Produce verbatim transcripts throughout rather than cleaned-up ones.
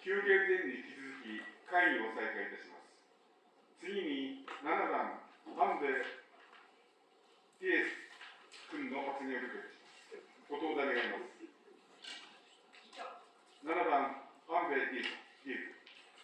休憩前に引き続き会議を再開いたします。次にななばんアンベティエス君の発言を受けます。ご登壇願います。ななばんアンベティエス君。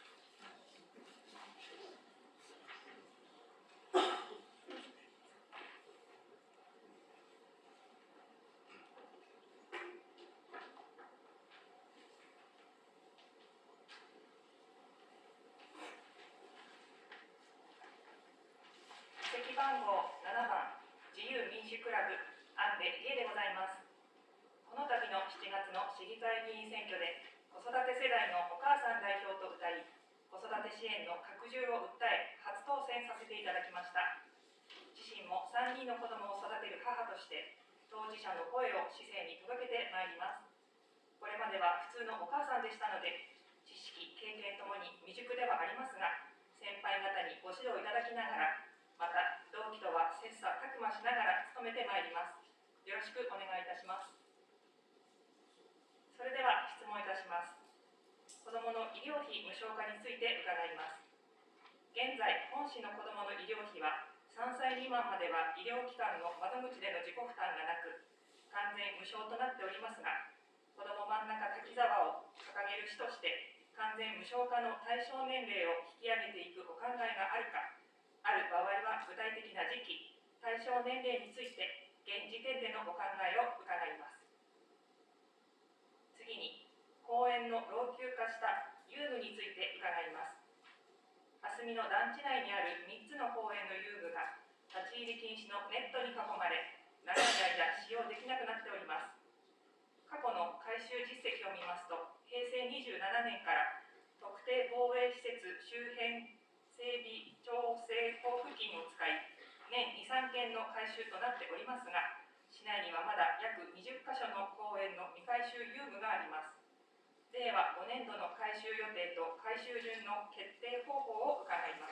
席番号ななばん自由民主クラブアンベリエでございます。この度のしちがつの市議会議員選挙で子育て世代のお母さん代表と謳い、子育て支援の拡充を訴え初当選させていただきました。自身もさんにんの子供を育てる母として当事者の声を市政に届けてまいります。これまでは普通のお母さんでしたので、知識経験ともに未熟ではありますが、先輩方にご指導いただきながら、また同期とは切磋琢磨しながら努めてまいります。よろしくお願いいたします。それでは質問いたします。子どもの医療費無償化について伺います。現在、本市の子どもの医療費はさんさい未満までは医療機関の窓口での自己負担がなく、完全無償となっておりますが、子ども真ん中滝沢を掲げる市として完全無償化の対象年齢を引き上げていくお考えがあるか、ある場合は具体的な時期、対象年齢について現時点でのお考えを伺います。次に、公園の老朽化した遊具について伺います。霞の団地内にあるみっつの公園の遊具が立ち入り禁止のネットに囲まれ、長い間使用できなくなっております。過去の改修実績を見ますと、へいせいにじゅうななねんから特定防衛施設周辺整備調整交付金を使い、年に、さんけんの改修となっておりますが、市内にはまだ約にじゅっかしょの公園の未改修遊具があります。れいわごねんどの改修予定と改修順の決定方法を伺います。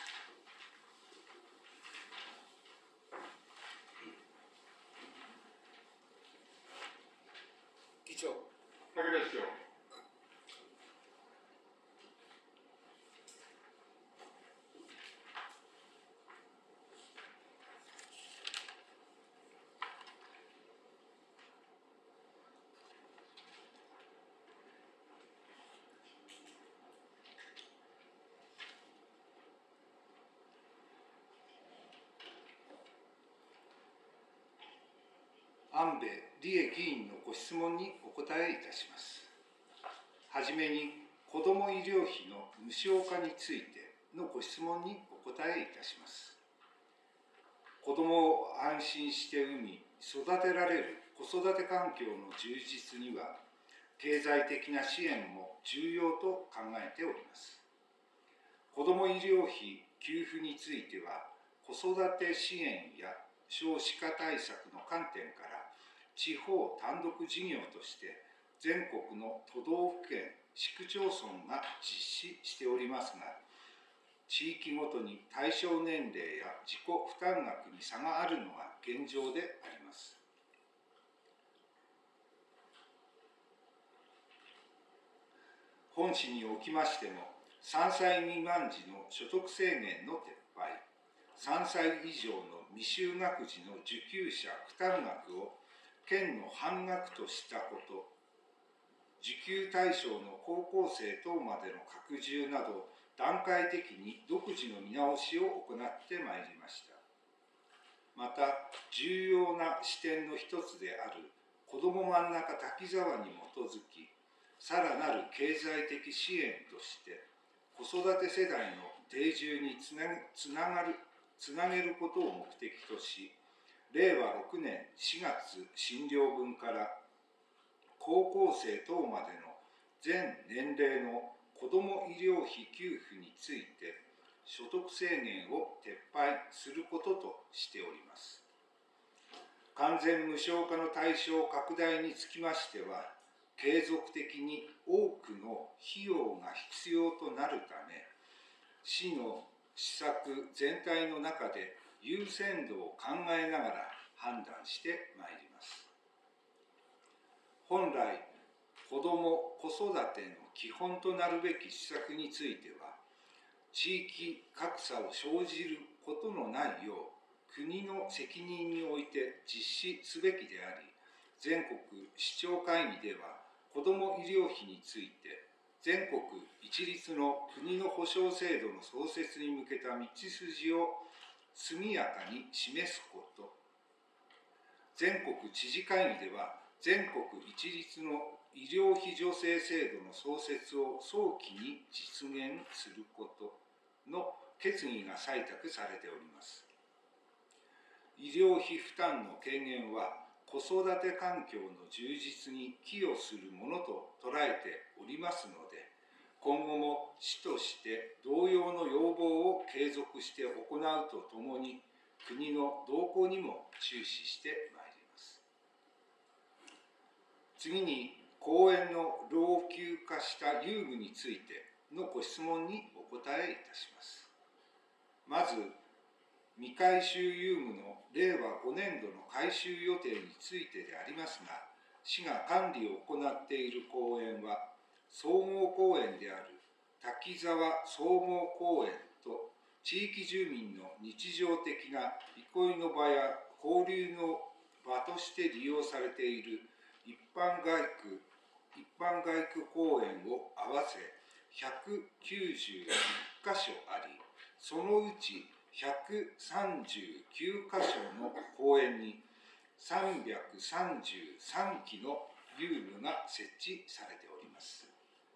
議長。 武田市長。 安部理恵議員のご質問にお答えいたします。はじめに、子ども医療費の無償化についてのご質問にお答えいたします。子どもを安心して産み、育てられる子育て環境の充実には、経済的な支援も重要と考えております。子ども医療費給付については、子育て支援や少子化対策の観点から地方単独事業として全国の都道府県市区町村が実施しておりますが、地域ごとに対象年齢や自己負担額に差があるのが現状であります。本市におきましても、さんさい未満児の所得制限の撤廃、さんさい以上の未就学児の受給者負担額を県の半額としたこと、受給対象の高校生等までの拡充など、段階的に独自の見直しを行ってまいりました。また、重要な視点の一つである子ども真ん中滝沢に基づき、さらなる経済的支援として、子育て世代の定住につなつながるつなげることを目的とし、れいわろくねんしがつ診療分から高校生等までの全年齢の子ども医療費給付について所得制限を撤廃することとしております。完全無償化の対象拡大につきましては、継続的に多くの費用が必要となるため、市の施策全体の中で優先度を考えながら判断してまいります。本来、子ども・子育ての基本となるべき施策については、地域格差を生じることのないよう、国の責任において実施すべきであり、全国市長会議では、子ども医療費について、全国一律の国の保障制度の創設に向けた道筋を速やかに示すこと、全国知事会議では、全国一律の医療費助成制度の創設を早期に実現することの決議が採択されております。医療費負担の軽減は、子育て環境の充実に寄与するものと捉えておりますので、今後も市として同様の要望を継続して行うとともに、国の動向にも注視してまいります。次に、公園の老朽化した遊具についてのご質問にお答えいたします。まず、未改修遊具のれいわごねんどの改修予定についてでありますが、市が管理を行っている公園は、総合公園である滝沢総合公園と、地域住民の日常的な憩いの場や交流の場として利用されている一般街区、一般街区公園を合わせひゃくきゅうじゅういっかしょあり、そのうちひゃくさんじゅうきゅうかしょの公園にさんびゃくさんじゅうさんきの遊具が設置されております。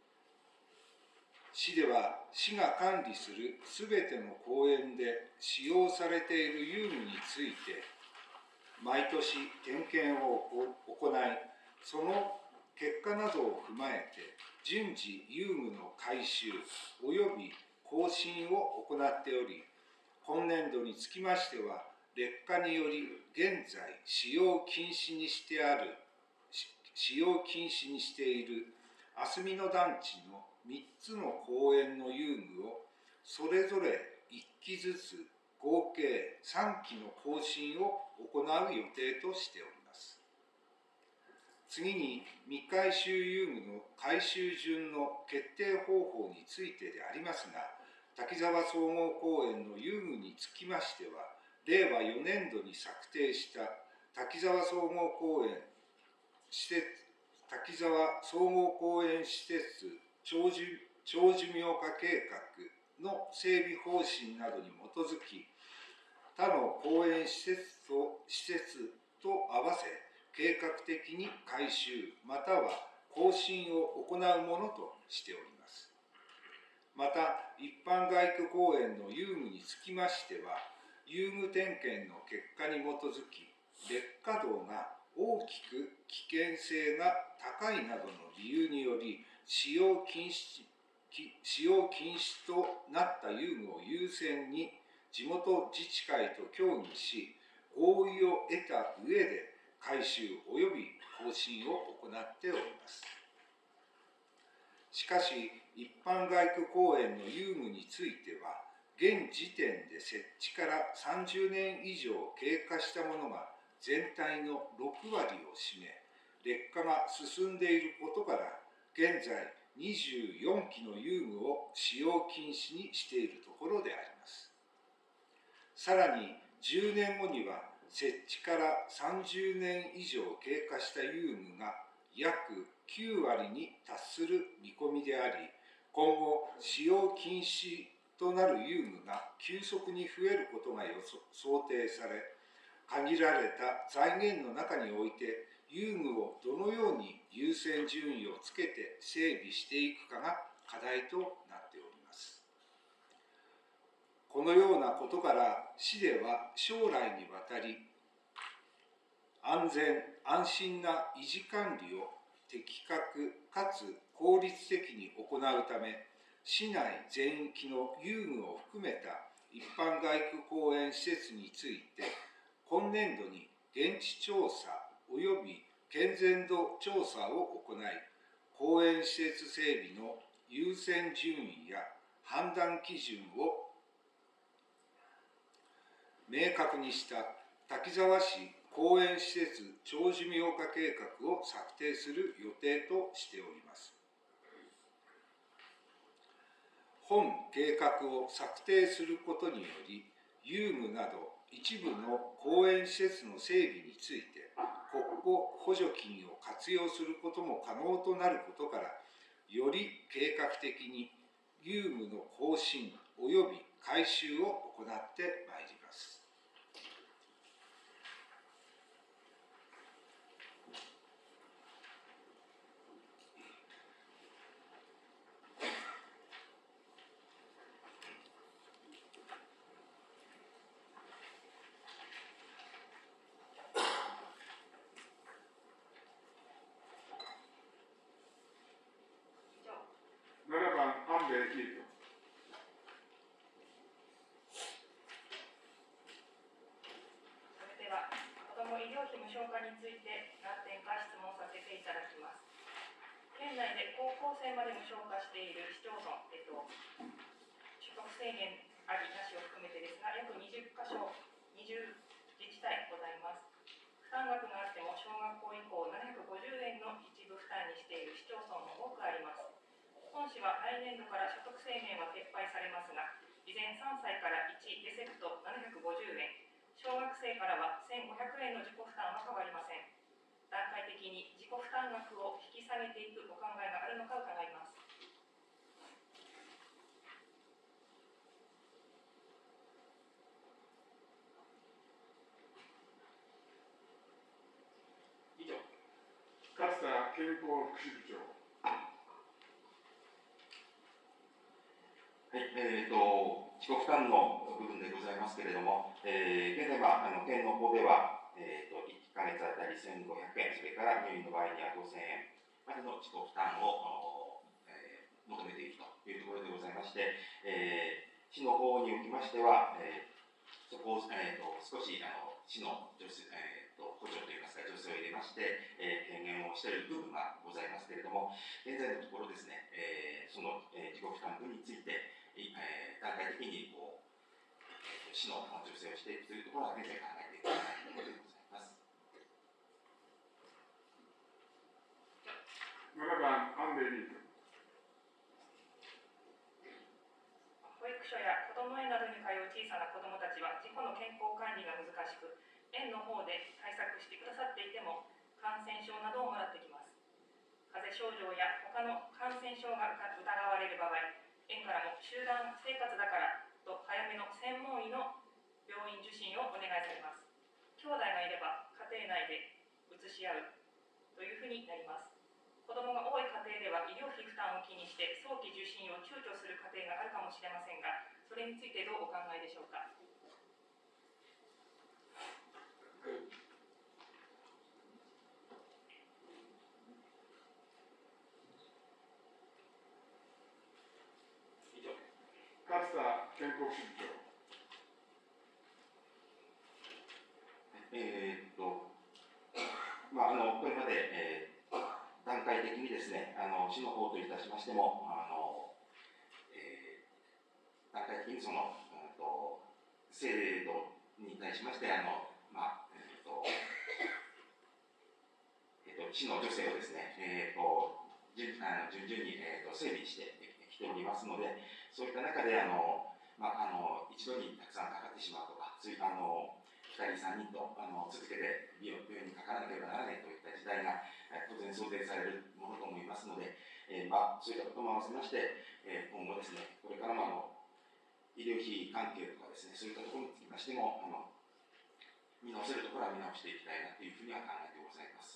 市では、市が管理するすべての公園で使用されている遊具について、毎年点検を行い、その結果などを踏まえて、順次遊具の改修および更新を行っており、今年度につきましては、劣化により現在使用禁止にしてある、使用禁止にしている安曇野団地のみっつの公園の遊具を、それぞれいっきずつ合計さんきの更新を行う予定としております。次に、未改修遊具の改修順の決定方法についてでありますが、滝沢総合公園の遊具につきましては、れいわよねんどに策定した滝沢総合公園施設滝沢総合公園施設長寿長寿命化計画の整備方針などに基づき、他の公園施設と施設と合わせ、計画的に改修または更新を行うものとしております。また、一般街区公園の遊具につきましては、遊具点検の結果に基づき、劣化度が大きく危険性が高いなどの理由により、使用禁止、使用禁止となった遊具を優先に地元自治会と協議し、合意を得た上で改修及び更新を行っております。しかし、一般街区公園の遊具については、現時点で設置からさんじゅうねん以上経過したものが全体のろくわりを占め、劣化が進んでいることから、現在にじゅうよんきの遊具を使用禁止にしているところであります。さらにじゅうねんごには、設置からさんじゅうねん以上経過した遊具が約きゅうわりに達する見込みであり、今後使用禁止となる遊具が急速に増えることが予想定され、限られた財源の中において遊具をどのように優先順位をつけて整備していくかが課題となっております。このようなことから市では将来にわたり、安全安心な維持管理を的確かつ効率的に行うため、市内全域の遊具を含めた一般街区公園施設について、今年度に現地調査及び健全度調査を行い、公園施設整備の優先順位や判断基準を明確にした滝沢市公園施設長寿命化計画を策定する予定としております。 本計画を策定することにより、遊具など一部の公園施設の整備について、国庫補助金を活用することも可能となることから、より計画的に遊具の更新及び改修を行ってまいります。 ななばん、安部喜恵君。 それでは、子ども医療費無償化について何点か質問させていただきます。県内で高校生まで無償化している市町村、えっと、所得制限ありなしを含めてですが、約にじゅっかしょ、にじゅう自治体ございます。負担額があっても小学校以降ななひゃくごじゅうえんの一部負担にしている市町村も多くあります。本市は来年度から所得制限は撤廃されますが、依然さんさいからいちレセプトななひゃくごじゅうえん、小学生からはせんごひゃくえんの自己負担は変わりません。段階的に自己負担額を引き下げていくお考えがあるのか伺います。 以上。勝田健康福祉部長。 はい、えーと、自己負担の部分でございますけれども、えー、現在はあの県の方では、えーと、いっかげつあたりせんごひゃくえん、それから入院の場合にはごせんえんまでの自己負担を、えー、求めているというところでございまして、えー、市の方におきましては、えー、そこを、えーと、少しあの市の助成、えーと、補助といいますか、助成を入れまして、えー、軽減をしている部分がございますけれども、現在のところですね、えー、その、えー、自己負担分について、えー、段階的にこう、えー、市の助成をしていくというところは現在考えていくということでございます。 ななばん、安部理君。 保育所や子ども園などに通う小さな子どもたちは自己の健康管理が難しく、園の方で対策してくださっていても感染症などをもらってきます。風邪症状や他の感染症が疑われる場合、園からも集団生活だからと早めの専門医の病院受診をお願いされます。兄弟がいれば家庭内で移し合うというふうになります。子どもが多い家庭では医療費負担を気にして早期受診を躊躇する家庭があるかもしれませんが、それについてどうお考えでしょうか。 勝田健康福祉部長。 えー、っと、まあ、あの、これまで、えー、段階的にですね、あの、市の方といたしましても、あの、えー、段階的にその、うんと、制度に対しまして、あの、まあ、えー、っと、えー、っと、市の助成をですね、えー、っと、順あの順々に、えー、と整備してきておりますので、そういった中で、あの、まあ、あの一度にたくさんかかってしまうとか、ついあのふたり、さんにんとあの続けて病院にかからなければならないといった時代が、えー、当然想定されるものと思いますので、えーまあ、そういったことも合わせまして、えー、今後ですね、これからもあの医療費関係とかですね、そういったところにつきましても、あの見直せるところは見直していきたいなというふうには考えてございます。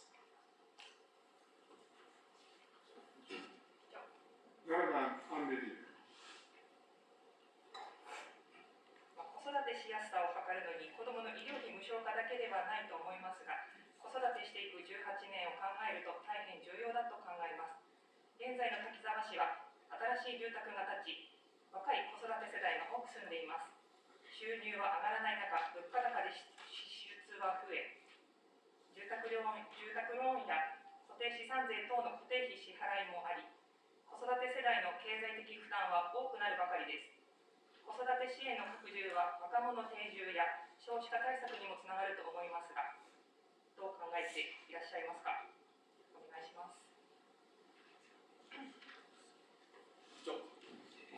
ななばん、安部理君。 子育てしやすさを図るのに子どもの医療費無償化だけではないと思いますが、子育てしていくじゅうはちねんを考えると大変重要だと考えます。現在の滝沢市は新しい住宅が建ち、若い子育て世代が多く住んでいます。収入は上がらない中、物価高で支出は増え、住宅ローン、住宅ローンや固定資産税等の固定費支払いもあり、子育て世代の経済的負担は多くなるばかりです。子育て支援の拡充は若者定住や少子化対策にもつながると思いますが、どう考えていらっしゃいますか。お願いします。 岡田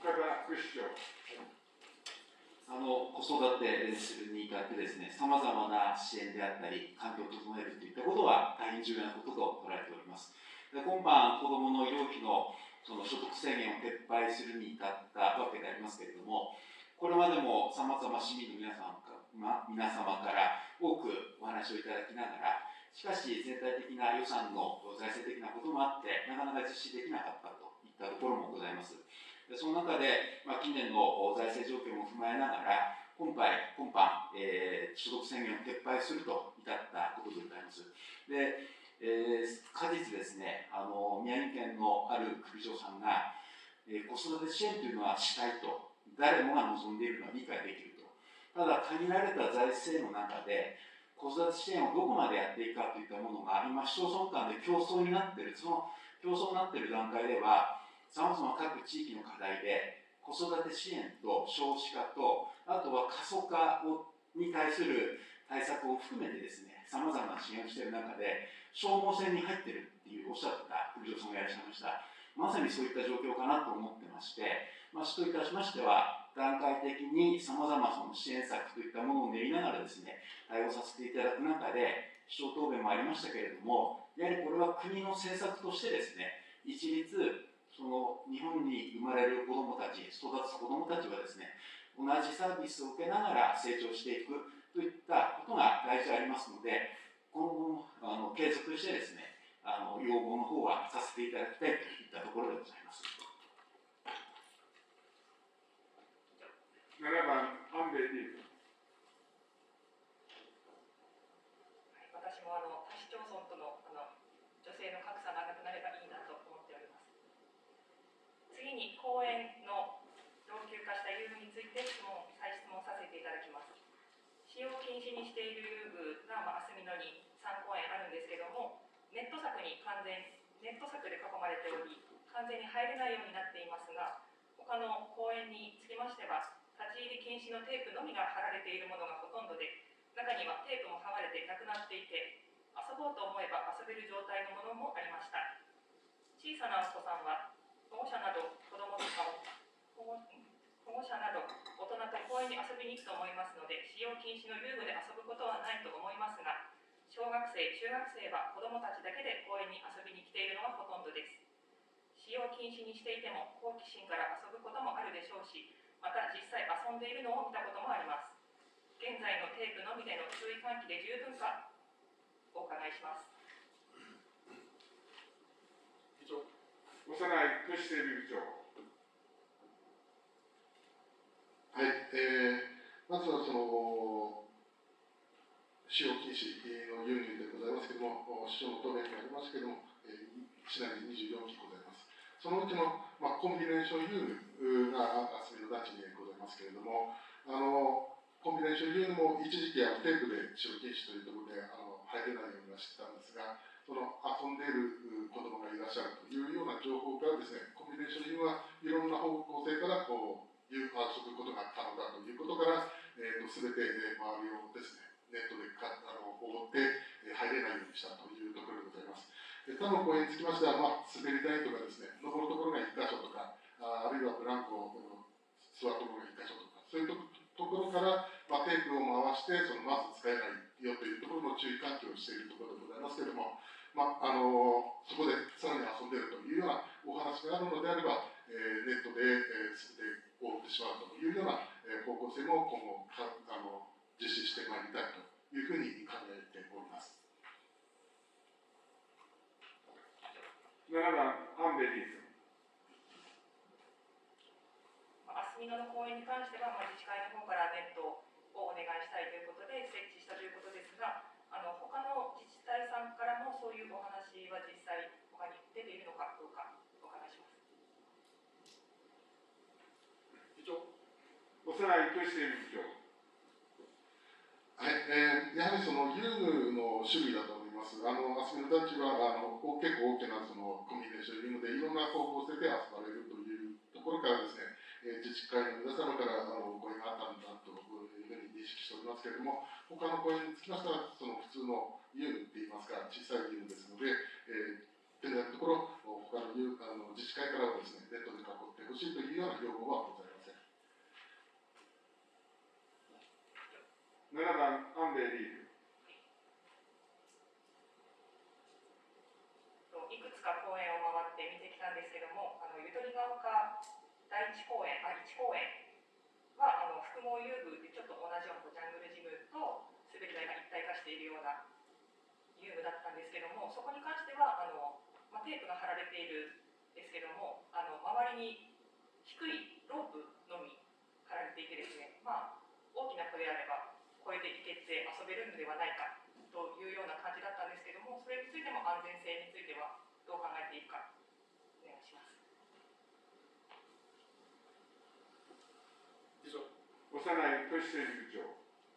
副市長。 あの子育てするに至ってですね、さまざまな支援であったり、環境を整えるといったことは大変重要なことと捉えております。で今般、子どもの医療費のその所得制限を撤廃するに至ったわけでありますけれども、これまでもさまざま市民の皆様か、ま、皆様から多くお話をいただきながら、しかし全体的な予算の財政的なこともあって、なかなか実施できなかったといったところもございます。でその中で、まあ、近年の財政状況も踏まえながら、今回、今般、えー、所得制限を撤廃すると至ったことでございます。で、えー、果実ですね、あの宮城県のある首長さんが、えー、子育て支援というのはしたいと、誰もが望んでいるのは理解できると。ただ、限られた財政の中で、子育て支援をどこまでやっていくかといったものが、今、市町村間で競争になっている、その競争になっている段階では、さまざま各地域の課題で、子育て支援と少子化と、あとは過疎化をに対する対策を含めてですね、さまざまな支援をしている中で、消耗戦に入っているっていうおっしゃった首長さんがいらっしゃいました。まさにそういった状況かなと思ってまして、まあ、市といたしましては、段階的にさまざまその支援策といったものを練りながらですね、対応させていただく中で、市長答弁もありましたけれども、やはりこれは国の政策としてですね、一律、その日本に生まれる子どもたち、育つ子どもたちはですね、同じサービスを受けながら成長していくといったことが大事でありますので、今後もあの継続してですね、あの要望の方はさせていただきたいといったところでございます。 ななばん、安部理恵。 私もあの他市町村とのあの女性の格差がなくなればいいなと思っております。次に公園の老朽化した遊具について質問再質問させていただきます。使用禁止にしている遊具が、まあ、霞野にさん公園あるんですけども、ネット柵に完全ネット柵で囲まれており、完全に入れないようになっていますが、他の公園につきましては立ち入り禁止のテープのみが貼られているものがほとんどで、中にはテープも剥がれてなくなっていて、遊ぼうと思えば遊べる状態のものもありました。小さなお子さんは保護者など子どもとかを保護、保護者など大人と公園に遊びに行くと思いますので、使用禁止の遊具で遊ぶことはないと思いますが、小学生、中学生は子どもたちだけで公園に遊びに来ているのがほとんどです。使用禁止にしていても好奇心から遊ぶこともあるでしょうし、また実際遊んでいるのを見たこともあります。現在のテープのみでの注意喚起で十分かお伺いします。 幼い都市整備部長。 はい、えー、まずはその使用禁止の輸入でございますけれども、市長の答弁にありますけれども、えー、ちなみににじゅうよんきございます。そのうちの、まあ、コンビネーション遊具が霞の団地にございますけれども、あのコンビネーション遊具も一時期はテープで使用禁止というところであの入れないようにはしてたんですが、その遊んでいる子どもがいらっしゃるというような情報からですね、コンビネーション遊具はいろんな方向性からこう遊具遊ぶことが可能だということから、えー、と全て、えー、周りをですね、ネットでかあの覆って、えー、入れないようにしたというところでございます。他の公園につきましては、まあ、滑り台とかですね、登るところがいっか所とか、あ, あるいはブランコを座るところがいっか所とか、そういうとところから、まあ、テープを回して、そのまず使えないよというところの注意喚起をしているところでございますけれども、まああのそこでさらに遊んでいるというようなお話があるのであれば、えー、ネットで、えー、全て覆ってしまうというような、えー、方向性も今後かあの実施してまいりたいというふうに考えております。 ななばん、安部理恵。 霞野の公園に関しては、まあ、自治会の方からネットをお願いしたいということで設置したということですが、あの他の自治体さんからもそういうお話は実際他に出ているのかどうかお伺いします。 幼い都市整備部長。 はい、えー、やはりその遊具の種類だと思います。あの霞野団地はあの結構大きなそのコンビネーション遊具でいろんな方向性で遊ばれるというところからですね、えー、自治会の皆様からあのお声があったんだというふうに認識しておりますけれども、他の公園につきましてはその普通の遊具っていいますか小さい遊具ですので、えー、現在のところ他の遊あの自治会からはですねネットで囲ってほしいというような要望はございます。 ななばんアンベリーグ。 いくつか公園を回って見てきたんですけども、あのゆとりが丘第一公園、あいち公園はあの複合遊具でちょっと同じようなジャングルジムと滑り台が一体化しているような遊具だったんですけども、そこに関してはあの、まあ、テープが貼られているんですけども、あの周りに低いロープのみ貼られていてですね、まあ、大きな子であれば越えていけて遊べるのではないかというような感じだったんですけども、それについても安全性についてはどう考えているかお願いします。 以上。 幼い都市整備部長。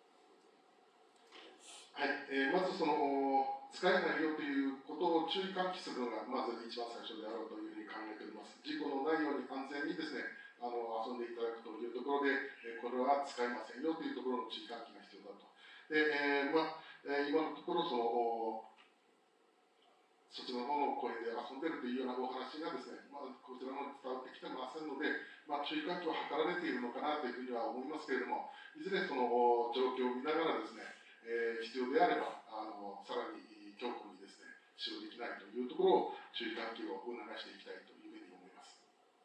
はい、えー、まずその使えないよということを注意喚起するのがまず一番最初であろうというふうに考えております。事故のないように安全にですね、あの遊んでいただくというところで、えー、これは使えませんよというところの注意喚起が必要だと。で、えーまあえー、今のところそのそちらの方の公園で遊んでいるというようなお話がですね、まあ、こちらの伝わってきてませんので、まあ、注意喚起は図られているのかなというふうには思いますけれども、いずれその状況を見ながらですね、えー、必要であればあのさらに強固にですね使用できないというところを注意喚起を促していきたいというふうに思います。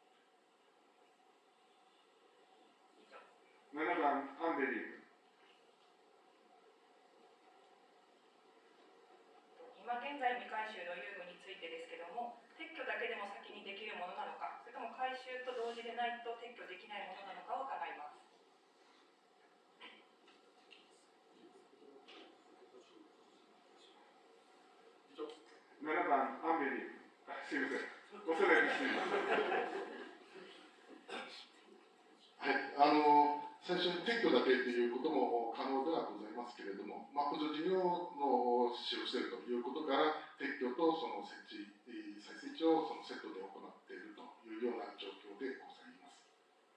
ななばんアンベリーグ。 今現在未回収の遊具についてですけども、撤去だけでも先にできるものなのか、それとも回収と同時でないと撤去できないものなのかを伺います。 ななばんアンベリーグ。あ、すみません。おそらくすみません。 はい、あの最初に撤去だけということも可能ではございますけれども、まあ、補助事業の使用しているということから、撤去とその設置、再設置をそのセットで行っているというような状況でございます。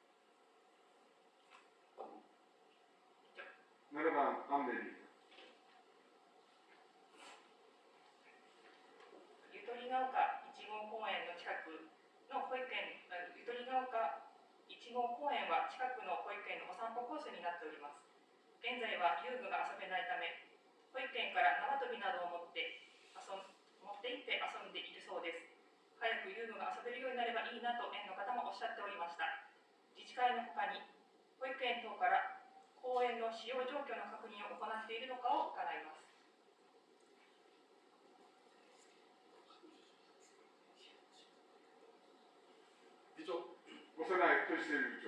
ななばんアンベリーグ。 ゆとりが丘いち号公園の近くの保育園、ゆとりが丘いち号公園は近くの保育園のお散歩コースになっております。現在は遊具が遊べないため、保育園から縄跳びなどを持って遊ん持って行って遊んでいるそうです。早く遊具が遊べるようになればいいなと園の方もおっしゃっておりました。自治会のほかに保育園等から公園の使用状況の確認を行っているのかを伺います。 以上。 幼い都市整備部長。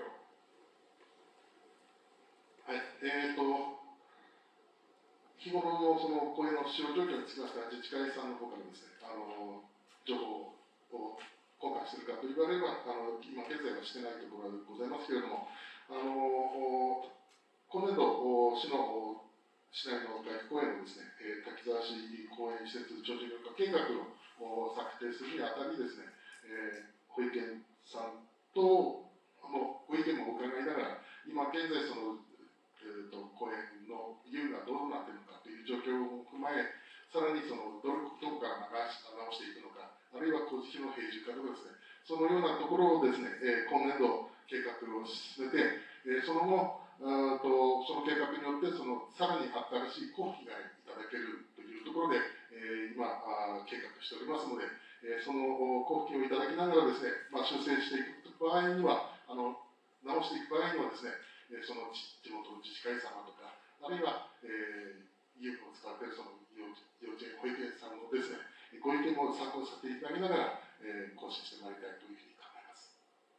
はい、えーと、日頃のその公園の使用状況につきましては、自治会さんの方からですね、あの情報を交換しているかと言われれば、あの今現在はしてないところがございますけれども、あの今年度、市の市内の外区公園のですね、滝沢市公園施設長寿緑化計画を策定するにあたりですね、えー、保育園さんとのご意見も伺いながら、今現在その、えー、と公園の遊具がどうなっているのかという状況を踏まえ、さらにそのどこから直していくのか、あるいは工事費の平準化とかですね、そのようなところをですね、えー、今年度計画を進めて、えー、その後あとその計画によってそのさらに新しい交付がいただけるというところで、えー、今あ計画しておりますので、えー、その交付金をいただきながらですね、まあ、修正していく場合にはあの直していく場合にはですね、えー、その地元の自治会様とか、あるいは、えー、遊具を使っているその幼稚園保育園さんのですね、ご意見も参考にさせていただきながら、えー、更新してまいりたいというふうに考えます。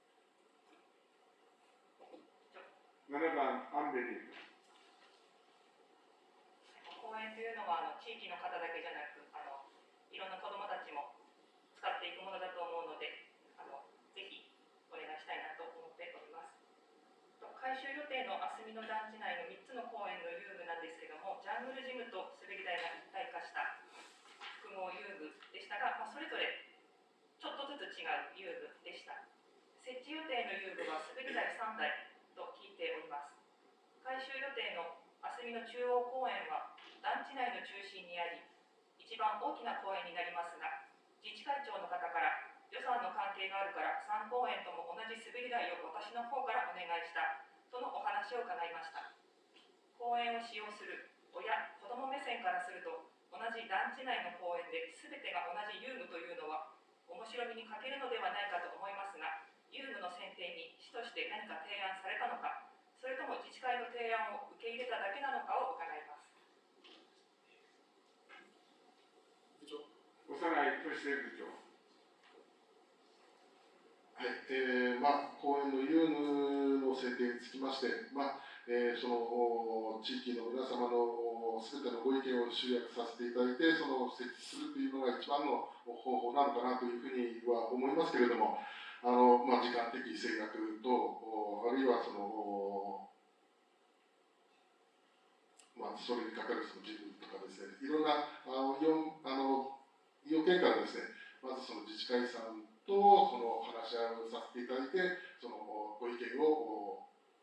ななばんアンベリーグ。 公園というのはあの地域の方だけじゃなく、あのいろんな子どもたちも使っていくものだと思うので、あのぜひお願いしたいなと思っております。改修予定のあすみの団地内のみっつの公園の遊具なんですけども、ジャングルジムと滑り台が一体化した複合遊具でしたが、まあ、それぞれちょっとずつ違う遊具でした。設置予定の遊具は滑り台さんだいと聞いております。改修予定のあすみの中央公園は団地内の中心にあり、一番大きな公園になりますが、自治会長の方から予算の関係があるからさん公園とも同じ滑り台を私の方からお願いしたとのお話を伺いました。公公園を使用する親、子ども目線からすると、同じ団地内の公園で全てが同じ遊具というのは面白みに欠けるのではないかと思いますが、遊具の選定に市として何か提案されたのか、それとも自治会の提案を受け入れただけなのかを伺います。 小山内俊生部長。 はい、えーまあ、公園の遊具の選定につきまして、まあえー、その地域の皆様のすべてのご意見を集約させていただいて、その設置するというのが一番の方法なのかなというふうには思いますけれども、あのまあ、時間的制約と、あるいはその、まあ、それにかかるその事務とかですね、いろんなあの要あの要件からですね、まずその自治会さんとその話し合いをさせていただいて、そのご意見を、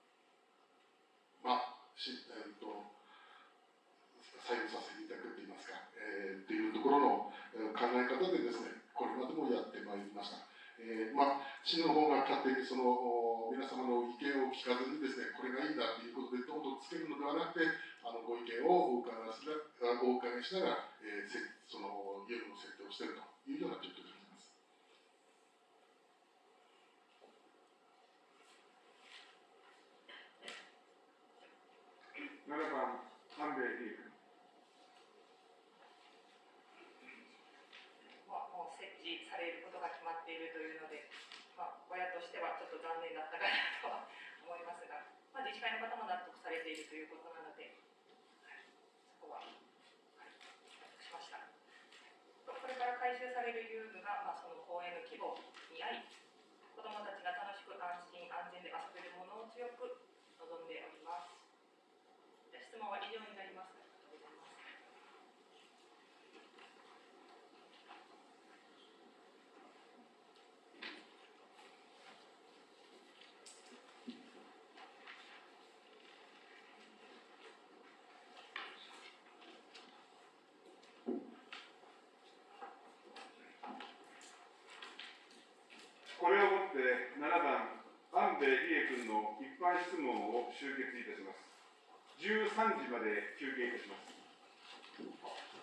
まあ、しえー、と採用させていただくといいますか、えー、というところの考え方でですね、これまでもやってまいりました。えーまあ、市の方が勝手にその皆様の意見を聞かずにですね、これがいいんだということでどんどんつけるのではなくて、あのご意見をお伺いしなお伺いしながら、えー、その業務の設定をしているというような状況でございます。 ななばん、安部理恵君。 まあ、もう設置されることが決まっているというので、まあ、親としてはちょっと残念だったかなとは思いますが、まあ、自治会の方も納得されているということなので、はい、そこは、はい、納得しました。これから改修される遊具が、まあ、その公園の規模に合い、子どもたちが楽しく安心安全で遊べるものを強く望んでおります。じゃあ質問は以上になります。ありがとうございます。 これをもってななばん、安部理恵君の一般質問を終結いたします。じゅうさんじまで休憩いたします。